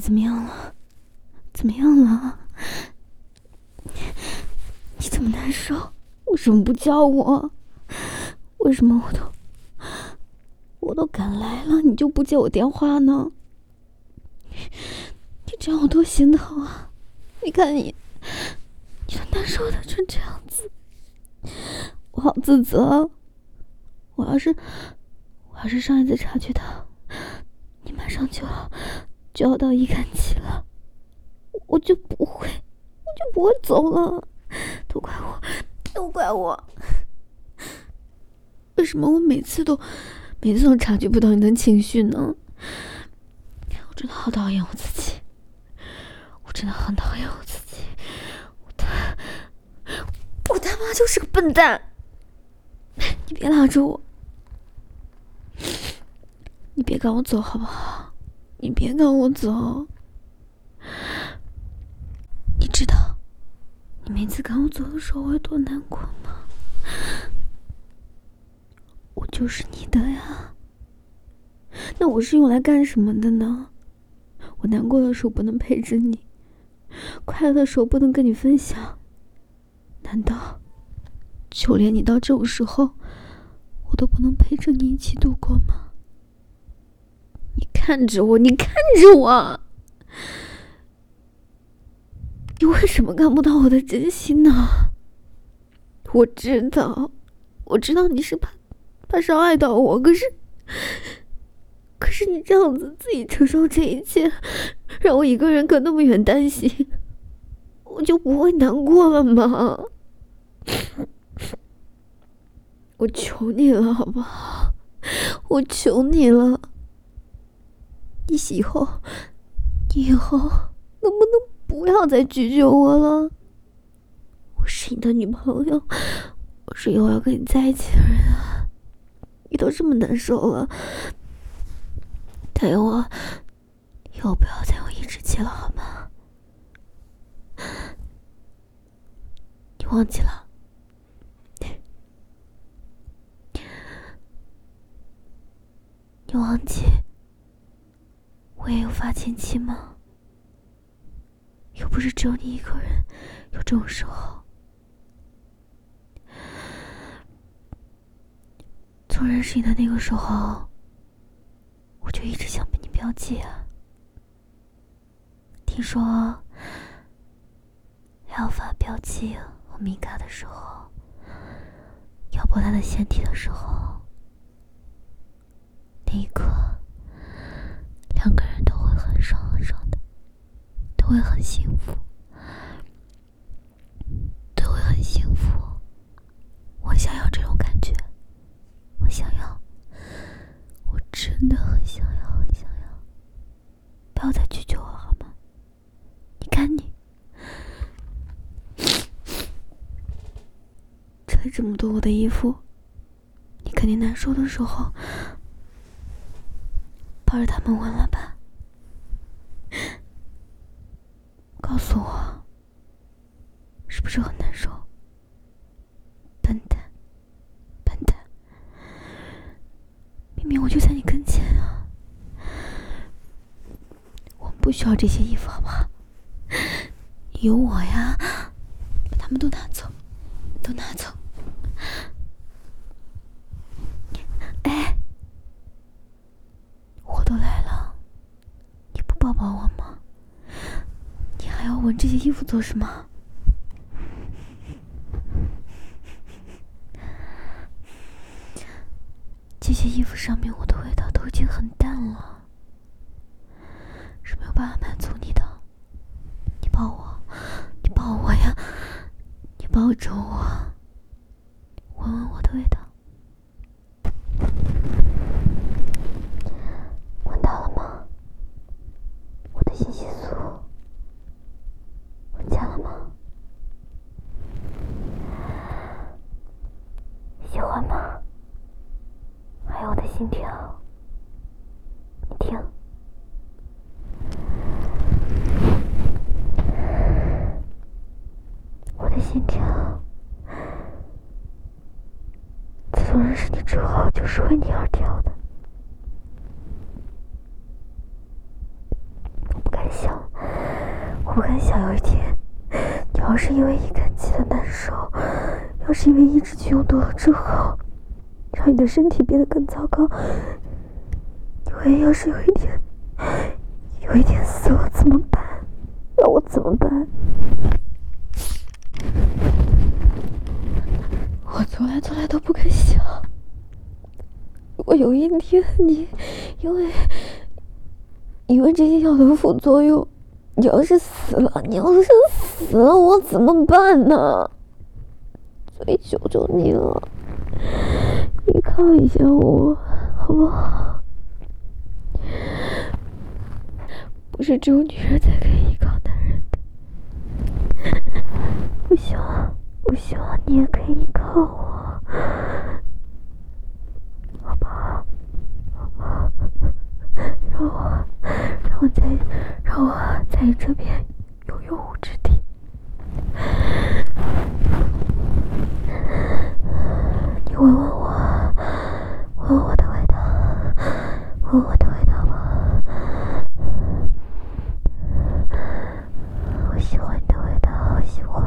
怎么样了？怎么样了？你这么难受，为什么不叫我？为什么我都赶来了，你就不接我电话呢？你这样我多心疼啊！你看你都难受的成这样子，我好自责。我要是上一次察觉到，你马上就要到医感期了，我就不会走了。都怪我，为什么我每次都察觉不到你的情绪呢？我真的好讨厌我自己，我真的很讨厌我自己，我他妈就是个笨蛋！你别拉着我，你别赶我走好不好？你别赶我走。你知道你每次赶我走的时候我有多难过吗？我就是你的呀，那我是用来干什么的呢？我难过的时候不能陪着你，快乐的时候不能跟你分享，难道就连你到这种时候我都不能陪着你一起度过吗？你看着我，你为什么看不到我的真心呢？我知道你是怕伤害到我，可是你这样子自己承受这一切，让我一个人隔那么远担心，我就不会难过了吗？我求你了好不好？我求你了，你以后能不能不要再拒绝我了？我是你的女朋友，我是以后要跟你在一起的人啊！你都这么难受了，答应我，以后不要再有抑制期了好吗？你忘记了？你忘记我也有发情期吗？又不是只有你一个人有这种时候。从认识你的那个时候，我就一直想被你标记啊。听说Alpha 标记和米卡的时候，要剥他的腺体的时候，那一刻两个人都会很爽很爽的，都会很幸福，都会很幸福。我想要这种感觉，我想要，我真的很想要很想要。不要再拒绝我好吗？你看你这里这么多我的衣服，你肯定难受的时候抱着它们闻了吧？告诉我，是不是很难受？笨蛋，笨蛋！明明我就在你跟前啊！我们不需要这些衣服好不好？有我呀，把它们都拿走，都拿走。哎，我都来了，你不抱抱我吗？你还要闻这些衣服做什么？这些衣服上面我的味道都已经很淡了，是没有办法满足你的。你抱我，你抱我呀，你抱着我，闻闻我的味道。闻到了吗？我的信息素闻见了吗？喜欢吗？还有我的心跳，你听，我的心跳，自从认识你之后就是为你而跳的。我不敢想， 不敢想有一天，你要是因为易感期的难受，要是因为抑制剂用多了之后，让你的身体变得更糟糕。万一要是有一天死了怎么办？让我怎么办？我从来都不敢想，如果有一天你因为这些药的副作用，你要是死了，我怎么办呢？所以求求你了，依靠一下我，好不好？不是只有女人才可以依靠男人的，我希望你也可以依靠我，好不好？让我在你这边有用武之地。你闻我的味道，闻我的味道吗？我喜欢你的味道，我喜欢。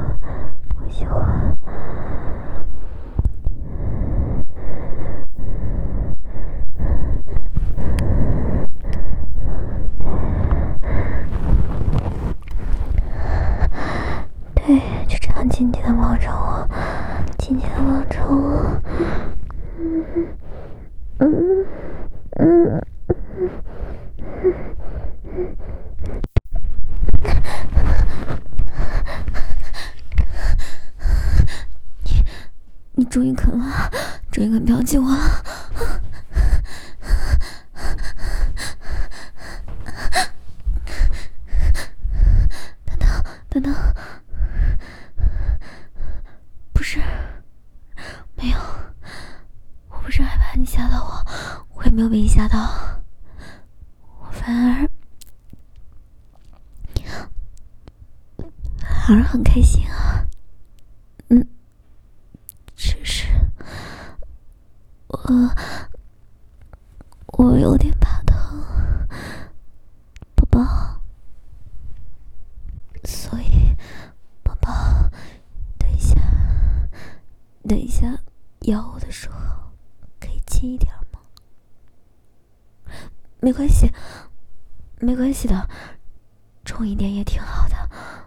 对，就这样紧紧地抱着我，紧紧地抱着我。你终于肯了，终于肯标记我了。等等，不是，没有，我不是害怕你吓到我也没有被你吓到，我反而很开心啊。只是我有点怕疼，宝宝，所以宝宝，等一下咬我的时候可以轻一点吗？没关系的，重一点也挺好的。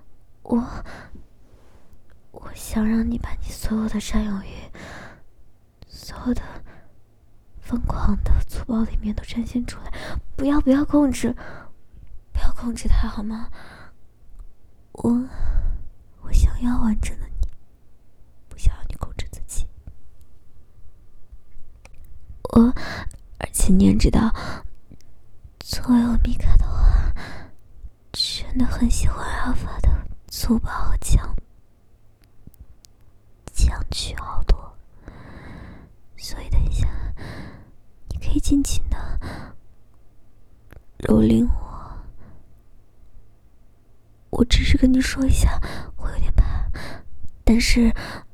我想让你把你所有的占有欲，所有的疯狂的粗暴的一面都展现出来，不要控制它好吗？我想要完整的你，不想要你控制自己。而且你也知道，所有米卡的话真的很喜欢阿法的粗暴和强取好多，所以等一下你可以尽情的蹂躏我。我只是跟你说一下，我有点怕，但是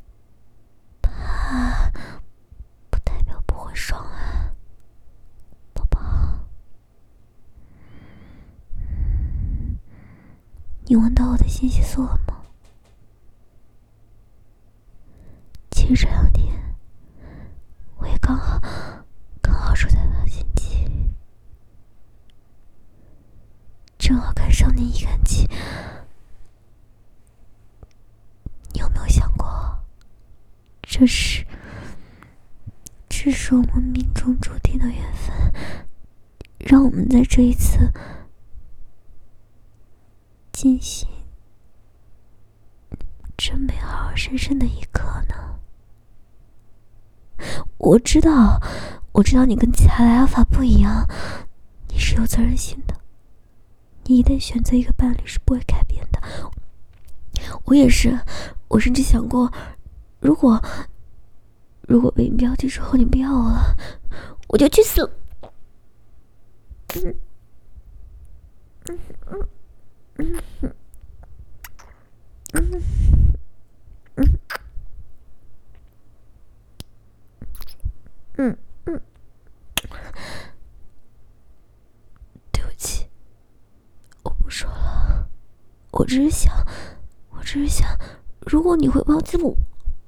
怕不代表不会爽啊，宝宝。你闻到我的信息素了吗？其实这2天我也刚好处在发情期，正好赶上你易感期。你有没有想过，这是我们命中注定的缘分，让我们在这一次进行这美好而神圣的一刻呢？我知道你跟其他的阿法不一样，你是有责任心的，你一旦选择一个伴侣是不会改变的。我也是，我甚至想过，如果被你标记之后你不要我了，我就去死。 只是想，如果你会忘记我，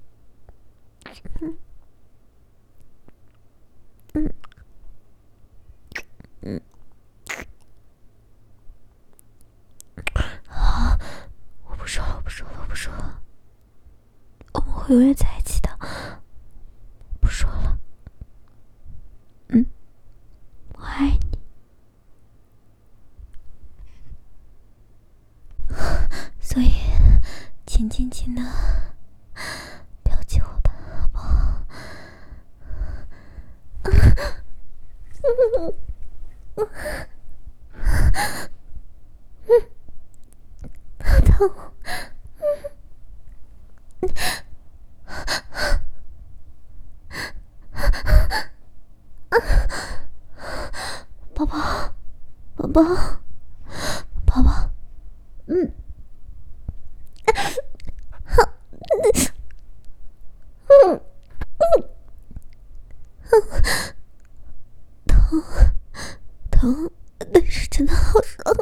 好，我不说了，我们会永远在一起的，不说了。我爱你。所以，请尽情的了解我吧，好不好？疼。宝宝，宝宝，宝宝，疼，但是真的好爽。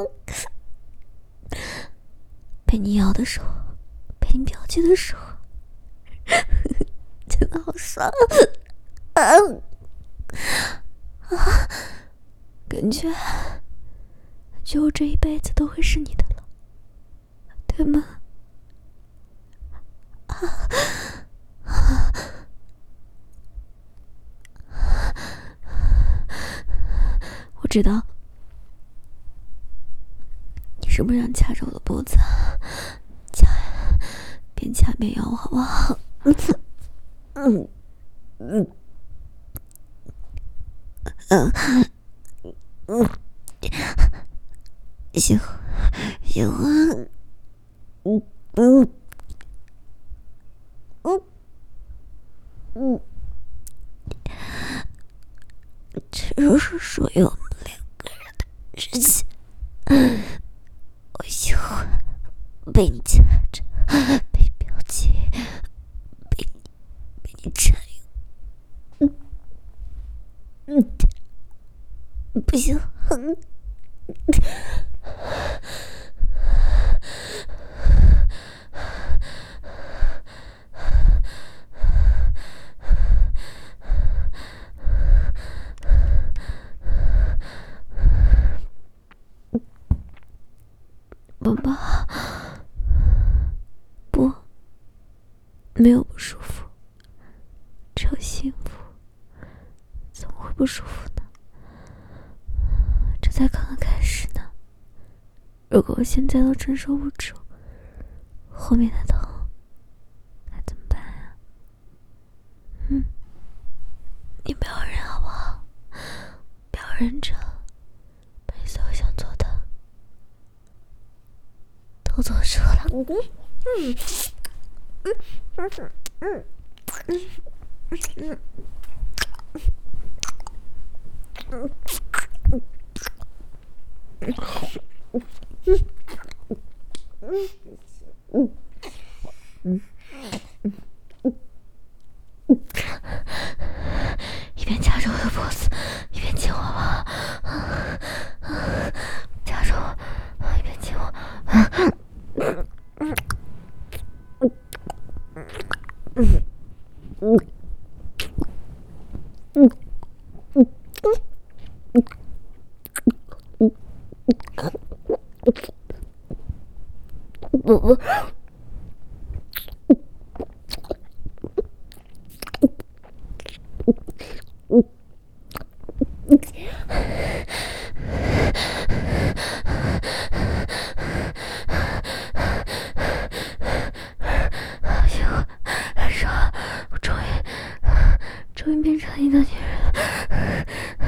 被你咬的时候，被你表情的时候，真的好爽。感觉我这一辈子都会是你的了，对吗？我知道你是不是想掐着我的脖子，掐呀，边掐边咬我，好不好？行，行啊。这就是属于我们两个人的事情。我喜欢被你掐着，被你表情，被你占有。不行。宝宝，不，没有不舒服，只有幸福。怎么会不舒服呢？这才刚刚开始呢。如果我现在都承受不住，后面的疼该怎么办啊？你不要忍好不好？不要忍着，把你所有想做的都做出来。一边掐着我的脖子，一边亲我吧。掐着我，一边亲我。不。我终于变成你的女人。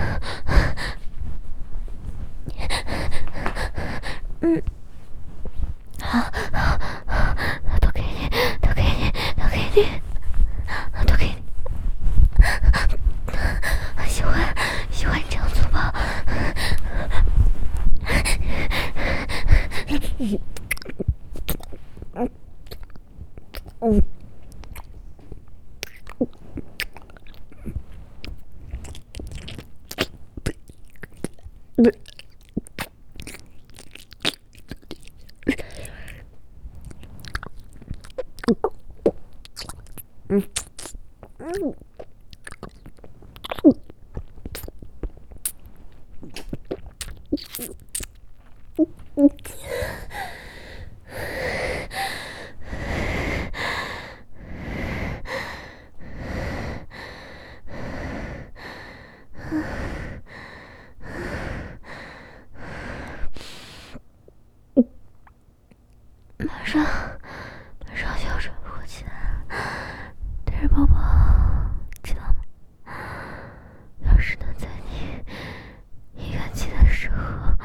好，都给你，都给你，都给你，都给你。喜欢你这样粗暴。 马上就要喘不过气来，但是宝宝知道吗？要是能在你一元气的时候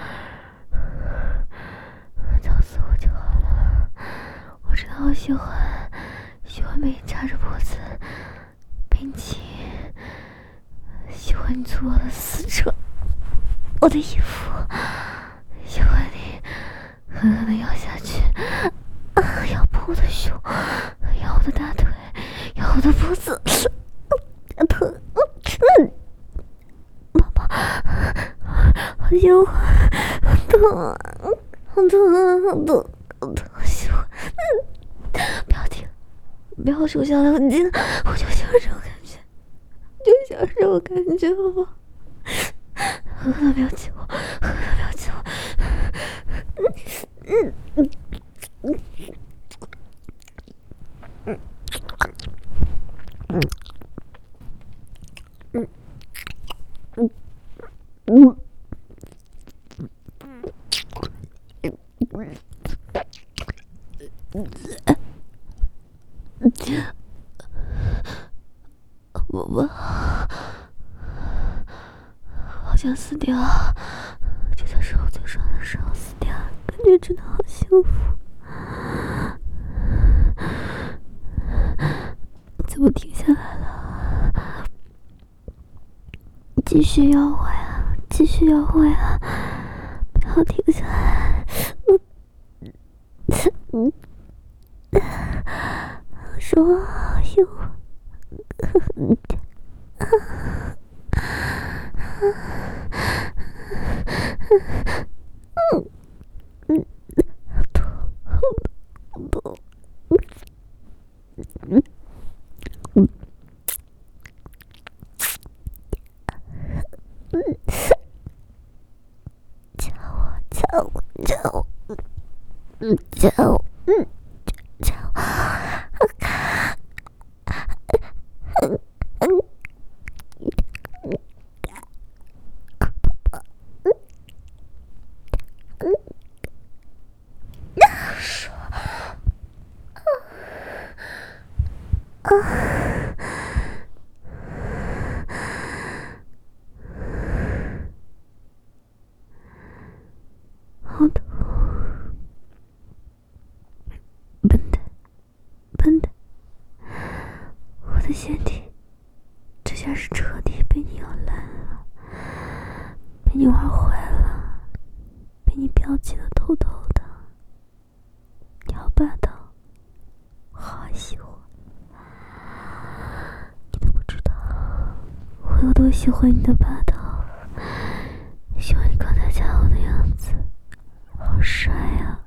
早死我就好了。我知道我喜欢被你掐着脖子，并且喜欢你粗暴的撕扯我的衣服，喜欢你狠狠的咬下去，咬破我的胸，咬我的大腿，咬我的脖子，疼，宝宝，好喜欢，好疼啊，好疼啊，好疼，好喜欢，不要停，不要手下的很近，我就喜欢这种感觉，就喜欢这种感觉，宝宝，狠狠的不要亲我，狠狠的不要亲我。宝宝，好想死掉，就在手最爽的时候死掉，感觉真的好幸福。怎么停下来了？继续咬我呀，继续咬我呀，不要停下来。说好幸福。好痛！笨蛋，我的身体这下是彻底被你咬烂了，被你玩坏了，被你标记得透透的。你好霸道，我好喜欢。你都不知道我有多喜欢你的霸道，喜欢你刚才掐我的样子，好帅啊！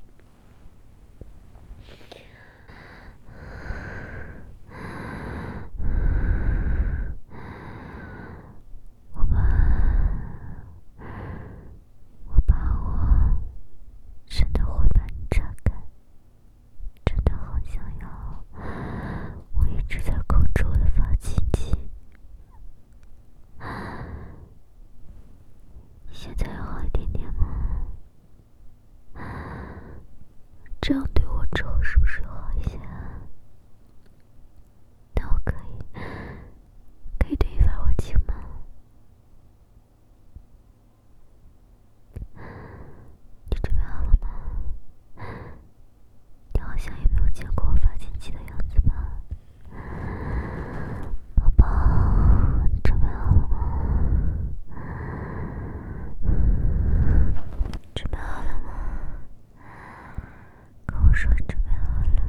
我怕我真的会把你榨干，真的好想要。我一直在控制我的发情期，现在要好一点点吗？这样对我之后是不是好一些啊？但我可以对你发火情吗？你准备好了吗？你好像也没有见过我发情期的样子吧？宝宝，你准备好了吗？准备好了吗？跟我说你准备好了。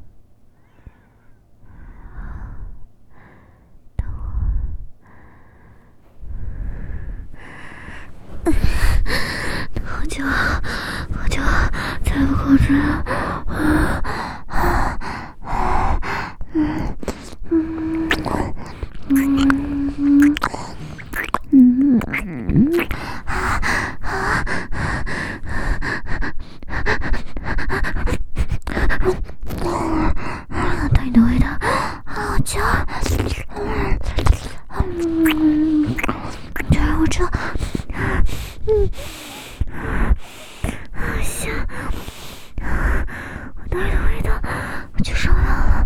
等我，好久才不控制了。 就让我这，香，我哪里的味道我就受不了了。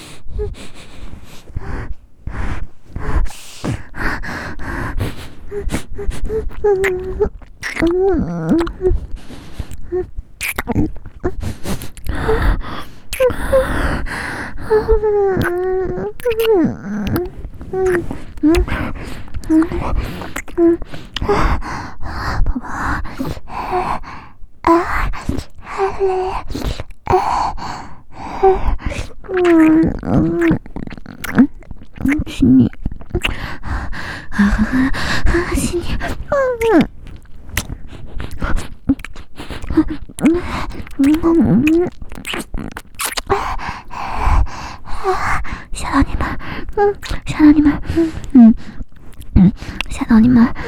宝宝，亲你，亲你，吓到你们，吓到你们，吓到你们，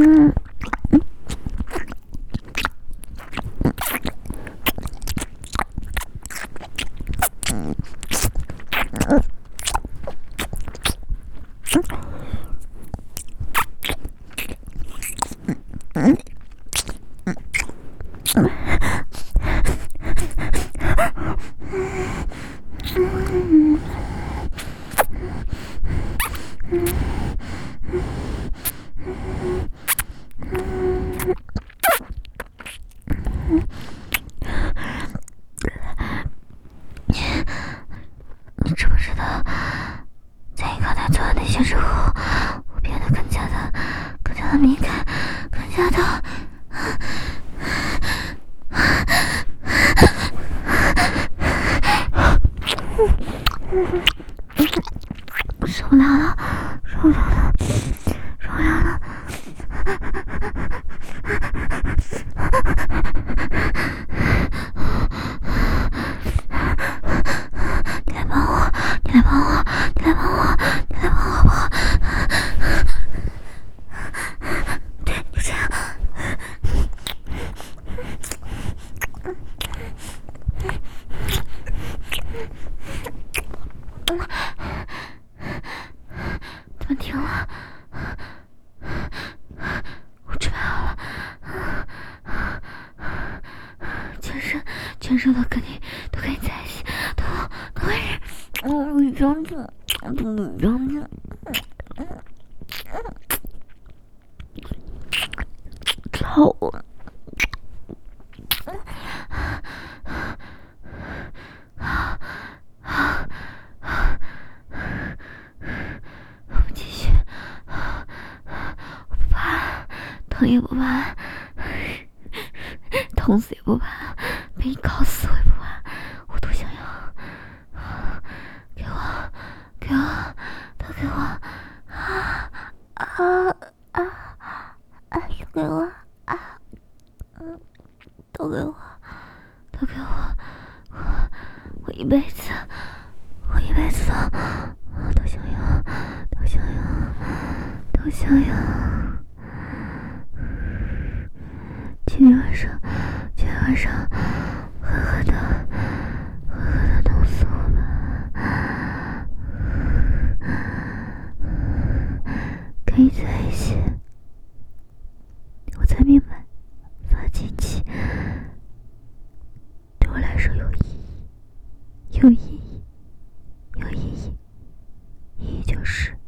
你知不知道，在你刚才做的那些之后，我变得更加的敏感，更加的。受不了了，受不了了，受不了了！你来帮我，你来帮我，你来帮我，你来帮我好不好？对，就这样。怎么停了？我准备好了，全身都跟你在一起，都会是，一张纸，操我！我们继续，我不怕，疼也不怕，痛死也不怕，被你搞死我也不怕，我都想要。给我，都给我，给我，都给我，我一辈子都想要，今天晚上，狠狠的弄死我吧！跟你在一起，我才明白，发情期对我来说有意义，意义就是。